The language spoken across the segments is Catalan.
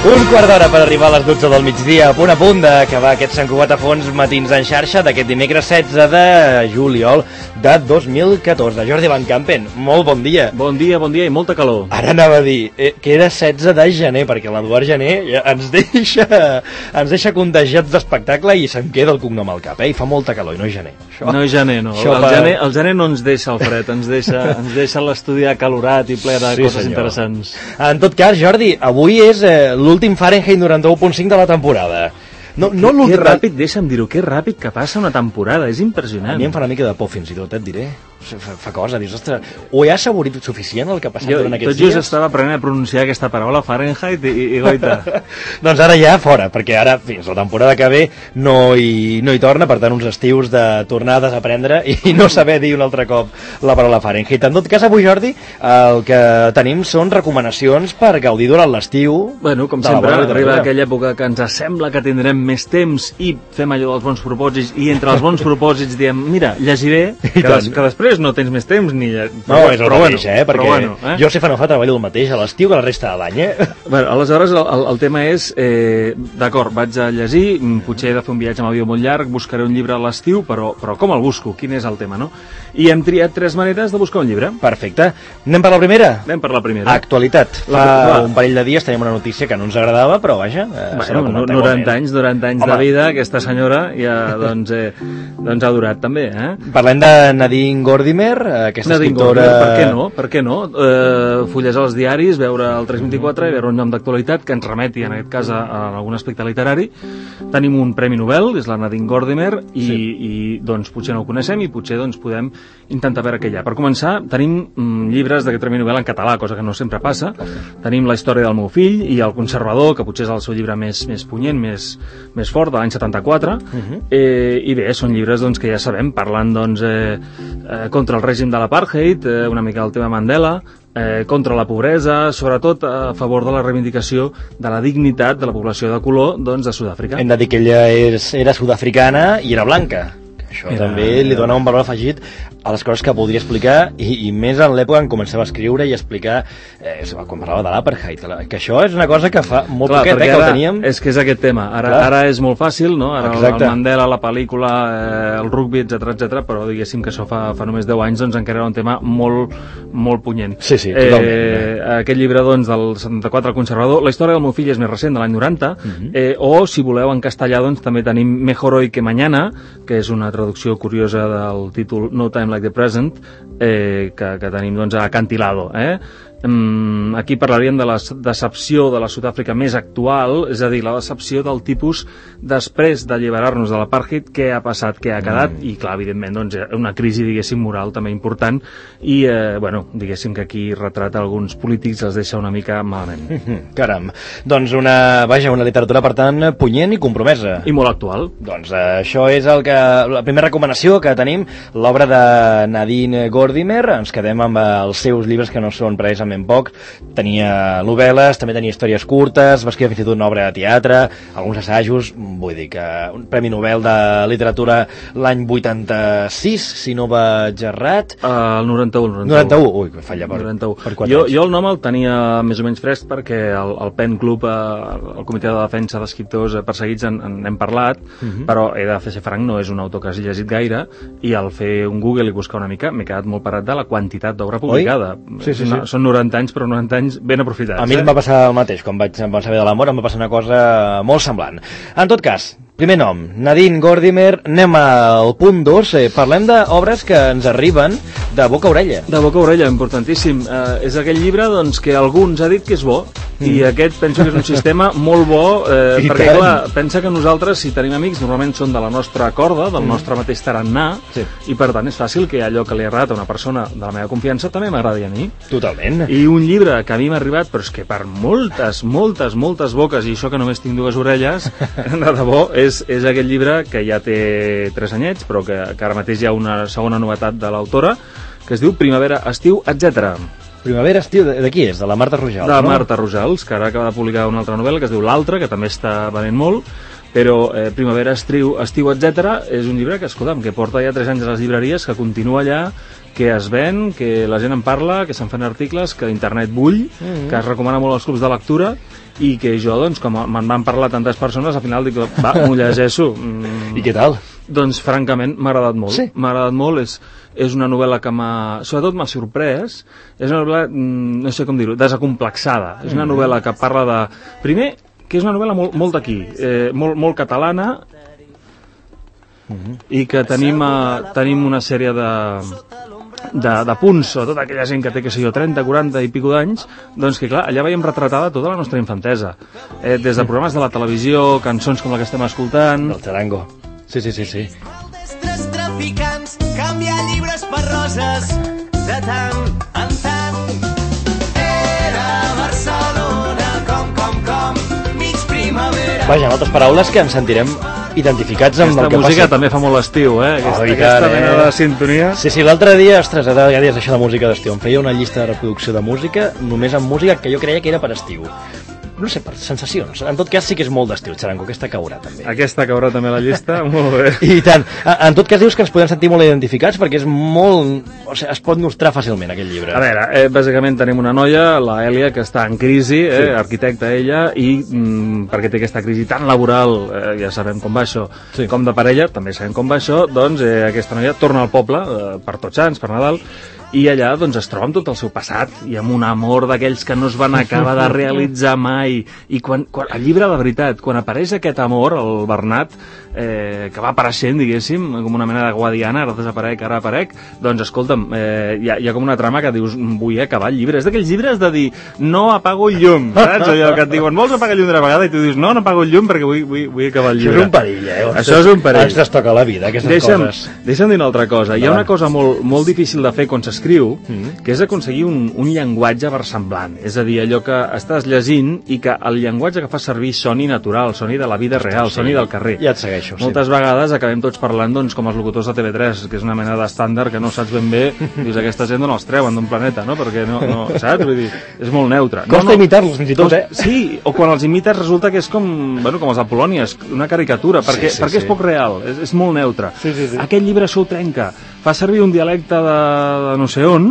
Un quart d'hora per arribar a les 12 del migdia, a punt d'acabar aquest Sant Cugat a fons matins en xarxa d'aquest dimecres 16 de juliol de 2014. Jordi Van Campen, molt bon dia. Bon dia i molta calor. Ara anava a dir que era 16 de gener, perquè l'Eduard Gener ens deixa contagiats d'espectacle i se'm queda el cognom al cap, i fa molta calor, i no és gener. No és gener, no. El gener no ens deixa el fred, ens deixa l'estudi acalorat i ple de coses interessants. En tot cas, Jordi, avui és l'últim Fahrenheit 91.5 de la temporada. Que ràpid, deixa'm dir-ho, que ràpid que passa una temporada, és impressionant. A mi em fa una mica de por fins i tot, et diré. Fa cosa, dius, ostres, ho he assaborit suficient el que ha passat durant aquests dies? Tot just estava aprenent a pronunciar aquesta paraula Fahrenheit i goita. Doncs ara ja fora, perquè ara fins la temporada que ve no hi torna, per tant uns estius de tornar a desaprendre i no saber dir un altre cop la paraula Fahrenheit. En tot cas, avui, Jordi, el que tenim són recomanacions per gaudir durant l'estiu. Bueno, com sempre, arriba aquella època que ens sembla que tindrem més temps i fem allò dels bons propòsits, i entre els bons propòsits diem, mira, llegiré, que després no tens més temps ni... No, és el mateix, perquè jo si fa no fa treballo el mateix a l'estiu que la resta de l'any, Bueno, aleshores el tema és, d'acord, vaig a llegir, potser he de fer un viatge amb avió molt llarg, buscaré un llibre a l'estiu, però com el busco? Quin és el tema, no? I hem triat 3 maneres de buscar un llibre. Perfecte. Anem per la primera? Anem per la primera. Actualitat. Fa un parell de dies tenim una notícia que no ens agradava, però vaja... 90 anys de vida, aquesta senyora ja doncs ha durat també, Parlem de Nadine Gordimer, aquesta escriptora... Per què no? Fullejar els diaris, veure el 324 i veure un nom d'actualitat que ens remeti, en aquest cas, a algun aspecte literari. Tenim un Premi Nobel, és la Nadine Gordimer, i doncs potser no ho coneixem i potser doncs podem intentar veure què hi ha. Per començar, tenim llibres d'aquest Premi Nobel en català, cosa que no sempre passa. Tenim La història del meu fill i El conservador, que potser és el seu llibre més punyent, més fort, de l'any 74, i bé, són llibres doncs, que ja sabem, parlant doncs, contra el règim de l'apartheid, una mica el tema Mandela, contra la pobresa, sobretot a favor de la reivindicació de la dignitat de la població de color doncs, de Sud-àfrica. Hem de dir que ella era sud-africana i era blanca. Això també li dona un valor afegit a les coses que podria explicar i més en l'època en començava a escriure i a explicar quan parlava de l'apartheid, que això és una cosa que fa molt poquet que ho teníem. És que és aquest tema, ara és molt fàcil, no? Ara el Mandela, la pel·lícula, el rugby, etc, però diguéssim que això fa només 10 anys doncs encara era un tema molt, molt punyent. Sí, totalment. Aquest llibre doncs del 74, El conservador, La història del meu fill és més recent, de l'any 90, o si voleu en castellà doncs també tenim Mejor hoy que mañana, que és una traducció curiosa del títol No Time Like the Present, que tenim doncs a Acantilado, Aquí parlaríem de la decepció de la Sud-àfrica més actual, és a dir, la decepció del tipus després d'alliberar-nos de l'apartheid, què ha passat, què ha quedat, i clar, evidentment, doncs, una crisi, diguéssim, moral també important, i, diguéssim que aquí retrata alguns polítics, els deixa una mica malament. Caram, doncs una literatura, per tant, punyent i compromesa. I molt actual. Doncs això és la primera recomanació que tenim, l'obra de Nadine Gordimer. Ens quedem amb els seus llibres que no són precisament poc, tenia novel·les, també tenia històries curtes, va escriure fins i tot una obra de teatre, alguns assajos, vull dir que un Premi Nobel de Literatura l'any 86, si no vaig errat. El 91. Ui, falla per 4 anys. Jo el nom el tenia més o menys fresc perquè el Pen Club, el Comitè de Defensa d'Escriptors Perseguits n'hem parlat, però he de fer franc, no és un autor que hagi llegit gaire, i al fer un Google i buscar una mica m'he quedat molt parat de la quantitat d'obra publicada. Sí. Són 90 anys, però 90 anys ben aprofitats. A mi em va passar el mateix, quan vaig saber de l'amor em va passar una cosa molt semblant. En tot cas, primer nom, Nadine Gordimer. Anem al punt 2, parlem d'obres que ens arriben de boca a orella. De boca a orella, importantíssim. És aquell llibre doncs, que algú ens ha dit que és bo, i aquest penso que és un sistema molt bo, perquè clar, pensa que nosaltres, si tenim amics, normalment són de la nostra corda, del nostre mateix tarannà, i per tant és fàcil que allò que li ha agradat a una persona de la meva confiança també m'agradi a mi. Totalment. I un llibre que a mi m'ha arribat, però és que per moltes boques, i això que només tinc 2 orelles, de debò, és aquest llibre que ja té 3 anyets, però que ara mateix hi ha una segona novetat de l'autora, que es diu Primavera, estiu, etc. Primavera, estiu, de qui és? De la Marta Rojals, no? De Marta Rojals, que ara acaba de publicar una altra novel·la que es diu L'altre, que també està venent molt, però Primavera, estiu, etc. és un llibre que, escolta'm, que porta ja 3 anys a les llibreries, que continua allà, que es ven, que la gent en parla, que se'n fan articles, que internet bull, que es recomana molt als clubs de lectura, i que jo, doncs, com me'n van parlar tantes persones, al final dic, va, m'ho llegeixo. I què tal? Doncs, francament, m'ha agradat molt. Sí. M'ha agradat molt, és una novel·la que sobretot m'ha sorprès, és una novel·la, no sé com dir-ho, desacomplexada. És una novel·la que parla de... Primer, que és una novel·la molt d'aquí, molt catalana, i que tenim una sèrie de punts, sobretot aquella gent que té, que sé jo, 30, 40 i pico d'anys, doncs que clar, allà veiem retratada tota la nostra infantesa. Des de programes de la televisió, cançons com la que estem escoltant... El Charango. Sí. Destres traficants, canviar llibres per roses, de tant en tant. Era Barcelona, com, mig primavera. Vaja, en altres paraules, que ens sentirem identificats amb el que música passa. també fa molt estiu, aquesta tant, mena de sintonia. Sí, l'altre dia, ostres, ara ja dius això de música d'estiu, em feia una llista de reproducció de música, només amb música que jo creia que era per estiu. No sé, per sensacions. En tot cas sí que és molt d'estiu, Charango, aquesta caurà també. Aquesta caurà també a la llista, molt bé. I tant. En tot cas dius que ens podem sentir molt identificats perquè és molt... O sigui, es pot nostrar fàcilment aquest llibre. A veure, bàsicament tenim una noia, la Èlia, que està en crisi, arquitecta ella, i perquè té aquesta crisi tan laboral, ja sabem com va això, com de parella, també sabem com va això, doncs aquesta noia torna al poble, per Tots Sants, per Nadal, i allà doncs es troba amb tot el seu passat i amb un amor d'aquells que no es van acabar de realitzar mai, i quan el llibre, de veritat, quan apareix aquest amor, el Bernat, que va apareixent, diguéssim, com una mena de guadiana, ara aparec, doncs escolta'm, hi ha com una trama que dius, vull acabar el llibre. És d'aquells llibres de dir, no apago el llum, saps? Allò que et diuen, vols apagar el llum d'una vegada? I tu dius, no apago el llum perquè vull acabar el llibre. Això és un perill, Això és un perill. Ens destoca la vida, aquestes coses. Deixa'm dir una altra cosa. Hi ha una cosa molt difícil de fer quan s'escriu, que és aconseguir un llenguatge versemblant. És a dir, allò que estàs llegint i que el llenguatge que fa servir soni natural, soni de la vida real, soni del carrer. Ja et segueixo. Moltes vegades acabem tots parlant, doncs, com els locutors de TV3, que és una mena d'estàndard que no saps ben bé, dius, aquesta gent d'on els treuen, d'un planeta, no? Perquè no, saps? Vull dir, és molt neutre. Costa imitar-los, fins i tot, Sí, o quan els imites resulta que és com els de Polònia, és una caricatura, perquè és poc real, és molt neutre. Aquest llibre s'ho trenca, fa servir un dialecte de no sé on,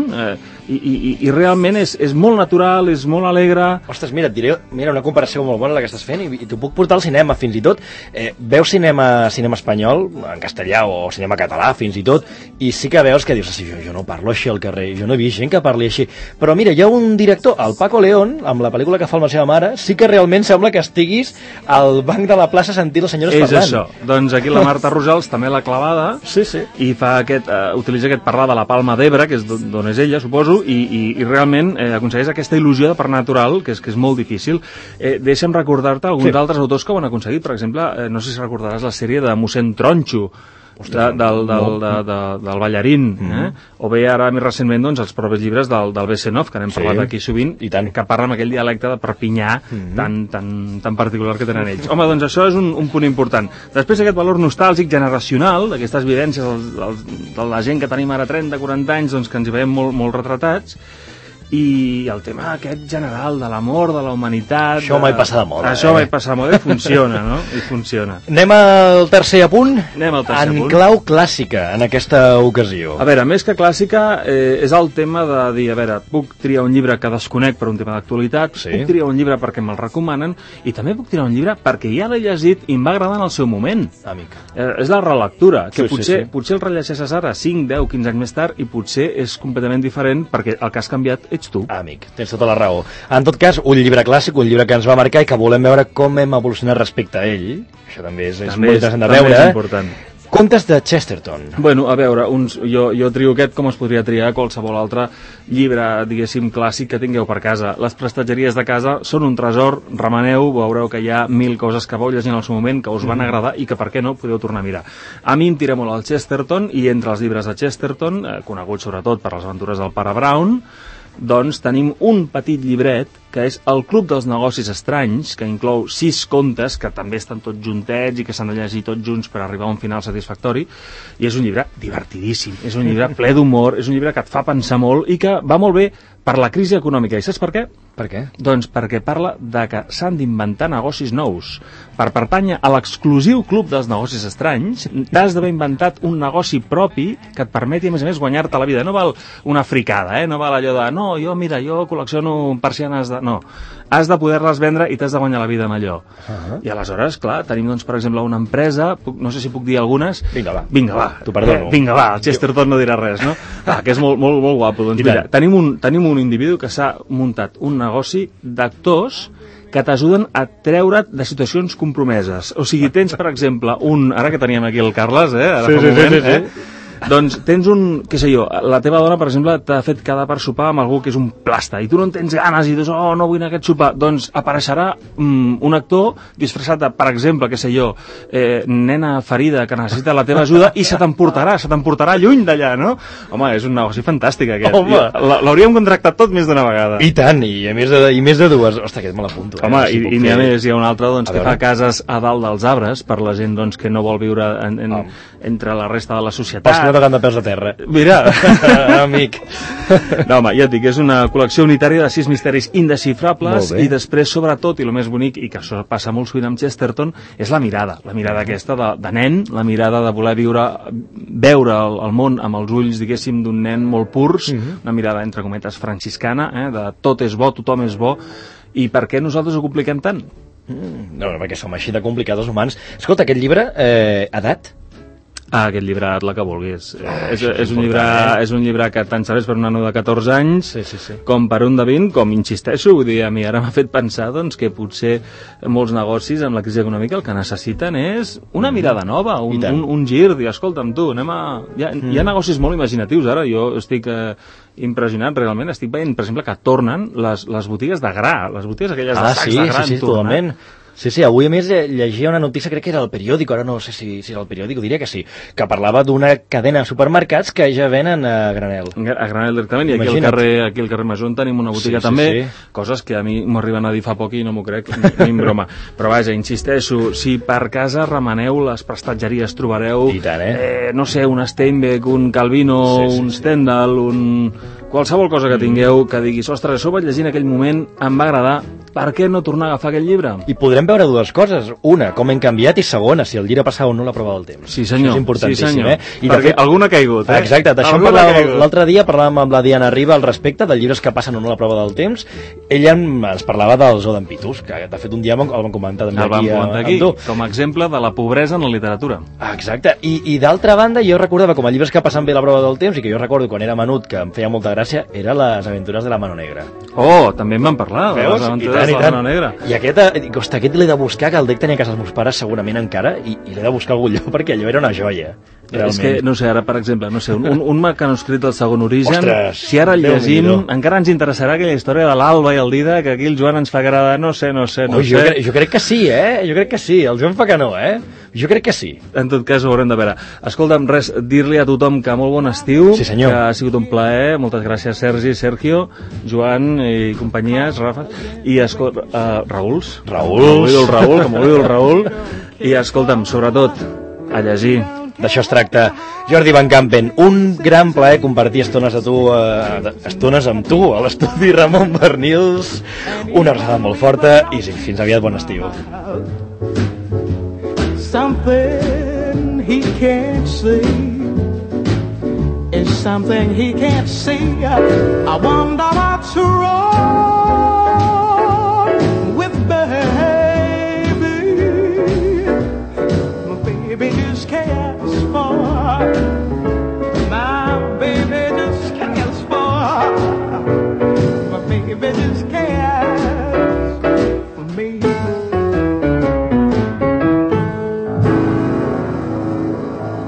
i realment és molt natural, és molt alegre. Ostres, mira, et diré una comparació molt bona la que estàs fent, i t'ho puc portar al cinema, fins i tot. Veus cinema espanyol, en castellà, o cinema català, fins i tot, i sí que veus que dius, jo no parlo així al carrer, jo no he vist gent que parli així. Però mira, hi ha un director, el Paco León, amb la pel·lícula que fa amb la seva mare, sí que realment sembla que estiguis al banc de la plaça sentint les senyores parlant. És això. Doncs aquí la Marta Rojals també l'ha clavada, i fa utilitza aquest parlar de la Palma d'Ebre, que és d'on és ella, suposo, i realment aconsegueix aquesta il·lusió de part natural, que és molt difícil. Deixa'm recordar-te alguns altres autors que ho han aconseguit. Per exemple, no sé si recordaràs la sèrie de mossèn Tronxo, del ballarín, o bé ara més recentment doncs, els propis llibres del Besenov, que n'hem parlat aquí sovint, i tant, que parla amb aquell dialecte de Perpinyà tan particular que tenen ells. Home, doncs això és un punt important. Després aquest valor nostàlgic generacional, d'aquestes vivències de la gent que tenim ara 30-40 anys, doncs, que ens hi veiem molt retratats, i el tema aquest general de l'amor, de la humanitat... Això mai passa de moda. Això mai passa de moda i funciona, no? I funciona. Anem al tercer apunt? Anem al tercer apunt. En clau clàssica, en aquesta ocasió. A veure, més que clàssica, és el tema de dir, a veure, puc triar un llibre que desconec per un tema d'actualitat, puc triar un llibre perquè me'l recomanen, i també puc triar un llibre perquè ja l'he llegit i em va agradar en el seu moment. Amic. És la relectura, que potser el rellegeixes ara 5, 10, 15 anys més tard, i potser és completament diferent perquè el que has canviat ets tu. Amic, tens tota la raó. En tot cas, un llibre clàssic, un llibre que ens va marcar i que volem veure com hem evolucionat respecte a ell. Això també és molt interessant de veure. És important. Contes de Chesterton. Bueno, a veure, jo trio aquest com es podria triar qualsevol altre llibre, diguéssim, clàssic que tingueu per casa. Les prestatgeries de casa són un tresor, remeneu, veureu que hi ha 1000 coses que vau llegint al seu moment, que us van agradar i que, per què no, podeu tornar a mirar. A mi em tira molt el Chesterton, i entre els llibres de Chesterton, coneguts sobretot per les aventures del pare Brown, doncs tenim un petit llibret que és El Club dels Negocis Estranys, que inclou 6 contes que també estan tots juntets i que s'han de llegir tots junts per arribar a un final satisfactori, i és un llibre divertidíssim, és un llibre ple d'humor, és un llibre que et fa pensar molt i que va molt bé per la crisi econòmica. I saps per què? Per què? Doncs perquè parla de que s'han d'inventar negocis nous. Per pertànyer a l'exclusiu Club dels Negocis Estranys, t'has d'haver inventat un negoci propi que et permeti, a més, guanyar-te la vida. No val una fricada, no val allò de no, jo col·lecciono persianes de... No, has de poder-les vendre i t'has de guanyar la vida amb allò. I aleshores, clar, tenim, doncs, per exemple, una empresa, no sé si puc dir algunes... Vinga, va. T'ho perdono. Vinga, va, el Chesterton no dirà res, no? Que és molt, molt, molt guapo. Doncs mira, tenim un individu que s'ha muntat un negoci d'actors que t'ajuden a treure't de situacions compromeses. O sigui, tens, per exemple, ara que teníem aquí el Carles, ara fa un moment, doncs tens què sé jo, la teva dona, per exemple, t'ha fet quedar per sopar amb algú que és un plasta, i tu no en tens ganes, i dius, no vull anar a aquest sopar, doncs apareixerà un actor disfressat de, per exemple, què sé jo, nena ferida que necessita la teva ajuda, i se t'emportarà lluny d'allà, no? Home, és un negoci fantàstic, aquest. L'hauríem contractat tot més d'una vegada. I tant, i més de dues. Ostres, aquest me l'apunto. Home, i n'hi ha més, hi ha un altre, doncs, que fa cases a dalt dels arbres, per la gent, doncs, que no vol viure entre la resta de la societat. No tocant de peus a terra. Mira, amic. No, home, ja et dic, és una col·lecció unitària de 6 misteris indesxifrables, i després, sobretot, i el més bonic, i que això passa molt sovint amb Chesterton, és la mirada aquesta de nen, la mirada de voler veure el món amb els ulls, diguéssim, d'un nen molt purs, una mirada, entre cometes, franciscana, de tot és bo, tothom és bo, i per què nosaltres ho compliquem tant? No, perquè som així de complicats els humans. Escolta, aquest llibre, edat? Aquest llibre, la que vulguis. És un llibre que tant serveix per un nano de 14 anys com per un de 20, com insisteixo, vull dir, a mi ara m'ha fet pensar doncs, que potser molts negocis amb la crisi econòmica el que necessiten és una mirada nova, un gir, dir, escolta'm tu, hi ha negocis molt imaginatius ara, jo estic impressionat realment, estic veient, per exemple, que tornen les botigues de gra, les botigues aquelles de sacs de gra. Sí, totalment. Sí, avui a més llegia una notícia, crec que era el periòdico, ara no sé si era el periòdico, diria que sí, que parlava d'una cadena de supermercats que ja venen a granel. A granel directament, i aquí al carrer Major tenim una botiga també, coses que a mi m'arriben a dir fa poc i no m'ho crec ni en broma. Però vaja, insisteixo, si per casa remeneu les prestatgeries trobareu, no sé, un Steinbeck, un Calvino, un Stendhal, qualsevol cosa que tingueu que diguis, ostres, això ho vaig llegir en aquell moment, em va agradar, per què no tornar a agafar aquest llibre? I podrem veure dues coses. Una, com hem canviat, i segona, si el llibre passa o no la prova del temps. Sí, senyor. Això és importantíssim, I perquè alguna ha caigut, Exacte, d'això l'altre dia parlàvem amb la Diana Riba al respecte, de llibres que passen o no la prova del temps. Ella ens parlava dels Odempitus, que de fet un dia el vam comentar també aquí, com a exemple de la pobresa en la literatura. Exacte, i d'altra banda jo recordava com a llibres que passen bé la prova del temps, i que jo recordo quan era menut, que em feia molta gràcia, era Les aventures de la Mano Negra. També en van parlar, de Les aventures de la Mano Negra. I aquest l'he de buscar, que el dec tenir a casa dels meus pares segurament encara, i l'he de buscar a algun lloc perquè allò era una joia. Realment. És que, no sé, ara, per exemple, un manuscrit del Segon Origen, si ara el llegim, encara ens interessarà aquella història de l'Alba i el Dida, que aquí el Joan ens fa cara de no sé. Jo crec que sí, Jo crec que sí. El Joan fa que no, Jo crec que sí. En tot cas, ho haurem de veure. Escolta'm, dir-li a tothom que molt bon estiu, sí, senyor. Que ha sigut un plaer. Moltes gràcies, Sergi, Sergio, Joan i companyies, Rafa, i Raül, que m'oblido el Raül. I escolta'm, sobretot, a llegir. D'això es tracta. Jordi Van Campen, un gran plaer compartir estones amb tu a l'estudi Ramon Bernils. Una abraçada molt forta i fins aviat, bon estiu. Something he can't say is something he can't see. I wonder what's wrong.